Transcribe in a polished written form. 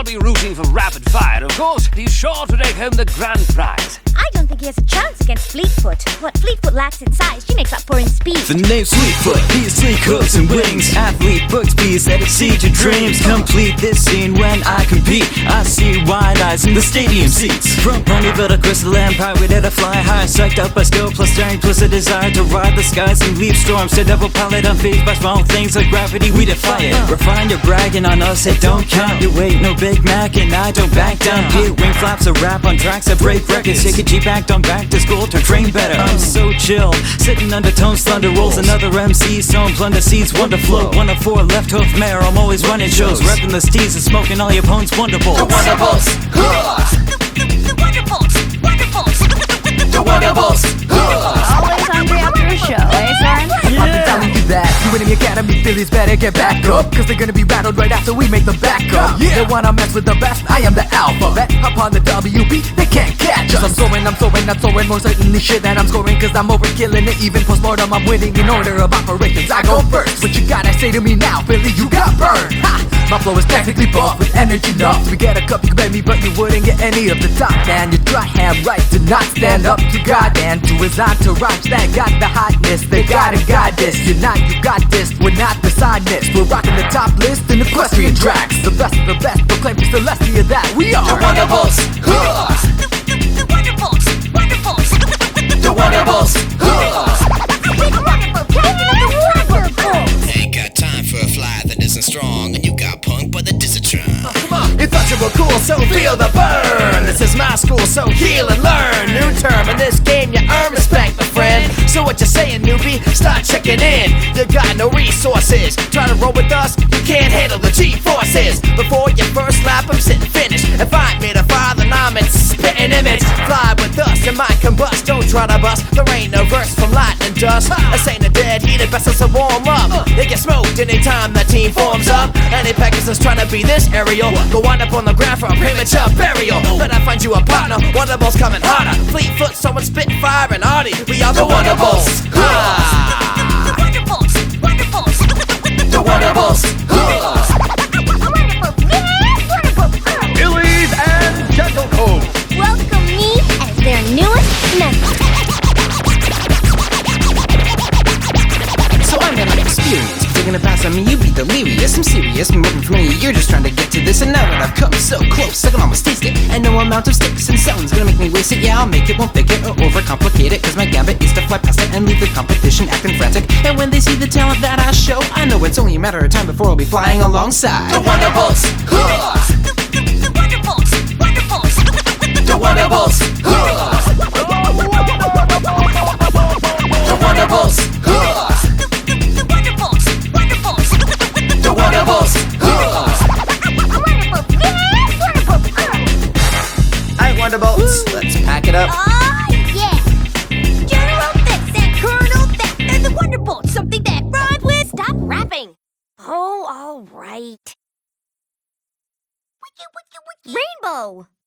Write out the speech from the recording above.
I'll be rooting for Rapid Fire, of course. He's sure to take home the grand prize. I don't think he has a chance against Fleetfoot. What Fleetfoot lacks in size, she makes up for in speed. The name's Fleetfoot, he's sleek hooves and wings. Athlete books, bees that exceed your dreams. Complete this scene when I compete. I see wide eyes in the stadium seats. From Ponyville to Crystal Empire, we did a fly high. Psyched up by skill plus strength plus a desire to ride the skies and leave storms. To devil pilot unfazed by small things like gravity, we defy it. Refine your bragging on us, it don't count. You ain't no Big Mac and I don't back down. Get wing flaps, a rap on tracks, I break records. Take a G-Back on back to school to train better. I'm so chill, sitting undertones, thunder rolls. Another MC, sown plunder seeds, wonder flow. 1 of 4 left hoof mare, I'm always running shows. Repping the steez and smoking all your opponents' Wonderbolts. The Wonderbolts, The Wonderbolts, Wonderbolts. the Wonderbolts, Always hungry after a show, eh, son? I've been telling you that you in the academy fillies better get back up, cause they're gonna be rattled right after we make them back up. They wanna mess with the best, I am the alphabet. Up on the WB, they can't catch us. I'm soaring, not soaring, more certainly shit that I'm scoring, cause I'm overkilling it. Even postmortem, I'm winning in order of operations. I go first, what you gotta say to me now, Philly, you got burned. Ha! My flow is technically buff with energy enough. We get a cup, you can bet me, but you wouldn't get any of the top. Man, you try have right to not stand up to God and to his entourage that got the hotness. They gotta guide this. You're not, you got this. We're not the sideness. We're rocking the top list in equestrian tracks. The best of the best, proclaim to Celestia that we are the Wonderbolts, The Wonderbolts, Wonderbolts. the Wonderbolts, Ain't got time for a fly that isn't strong, and you got punked by the Discitron. You thought you were cool, so feel the burn. This is my school, so heal and learn. New term in this game, you earn respect, my friend. So what you saying, newbie? Start checking in. You got no resources. Try to roll with us, you can't handle the G-forces. Before your first lap, I'm sitting finished. If I made a fire, then I'm in spitting image. Fly with us, you might combust. Don't try to bust. There ain't no verse from lightning dust. This ain't a dead heat, it best as a warm up. They get smoked anytime the team forms up. Any Pegasus trying to be this aerial, go wind up on the ground for a premature burial. Better find you a partner, Wonderbolts coming harder. Fleetfoot, someone Spitfire and Artie. We are the Wonderbolts. The Wonderbolts, Wonderbolts. The Wonderbolts. Billies and Gentlecoats. Welcome me as their newest member. So I'm gonna experience. If you're gonna pass on me, you be delirious. I'm serious, been working for many years just trying to get to this. And now that I've come so close, I can almost taste it. And no amount of sticks and stones gonna make me waste it. Yeah, I'll make it, won't fake it or overcomplicate it, cause my gambit is to fly past it and leave the competition acting frantic. And when they see the talent that I show, I know it's only a matter of time before I'll be flying alongside The Wonderbolts. The Wonderbolts, Wonderbolts. The Wonderbolts. The Wonderbolts. The Wonderbolts, Wonderbolts. The Wonderbolts. Alright, Wonderbolts, let's pack it up. Oh, yeah! General this and Colonel that. They're the Wonderbolts, something that rhymes with stop rapping. Oh, all right. Wiki, wiki, wiki. Rainbow!